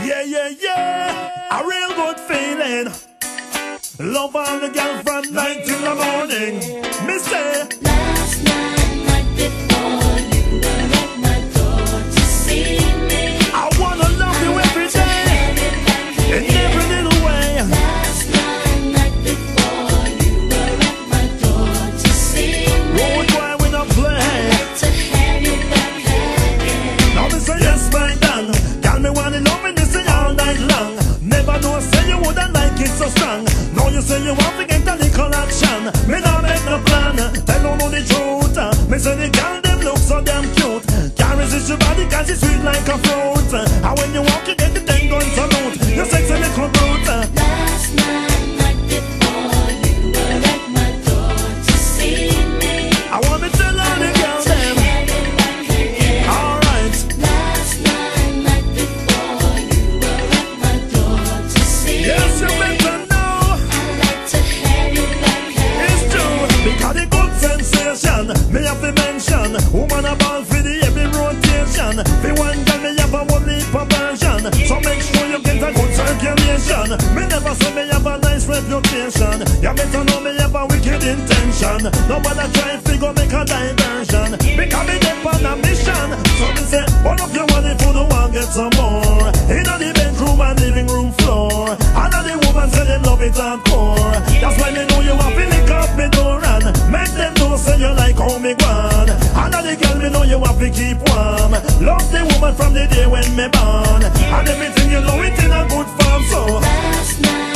Yeah, yeah, yeah, a real good feeling. Love all the girl from night till the morning. Me say, last night before you were at my door to see me. I wanna love you every day, in every little way. Last night before you were at my door to see me. Road boy we not play. To have you back again. Now me say yes, my Dan. Girl me wanna love me, this all night long. Never know say you woulda like it so strong. Now you say you want to get a little action. Me not make no plan, tell no the truth. Me say the girl them look so damn cute. Can't resist your body 'cause it's sweet like a fruit. And when you walk you get the 10 guns salute. You sexy little brute. Last night before you were at my door to see me. I wanna tell all the girls To them. have you back again. Alright, Last night before you were at my door to see yes you me. better know. I'd like to have you back It's again. true, because the good sensation. Me have to mention, woman a ball for the every rotation. The one girl me have a one leap version. So make sure you get a good circulation. Me never say me have a nice reputation. You better know me have a wicked intention. Nobody try to make a diversion. Because me dep on a mission. So me say, one of you want if you don't want get some more. In the bedroom and living room floor. And the woman say them love it hardcore. That's why me know you want to lick up me door and make them know say you like how me gone. And the girl me know you want to keep warm. Love the woman from the day when me born. And everything you know it in a good form. So Last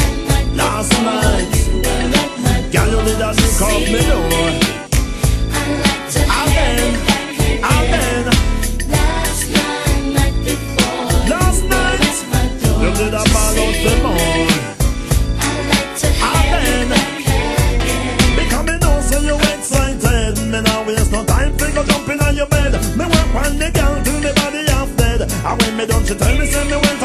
night last before night, you were at my girl you door did a to lick up see me door. I'd like to And have then, you back and again. then, Last night before last you were night, at my door you did a to ball out the see more. I'd like to have you then, back again. because me know so you excited. Me now waste no time to go jumping on your bed. Me work on the girl till the body half dead. And when me done she tell me say me when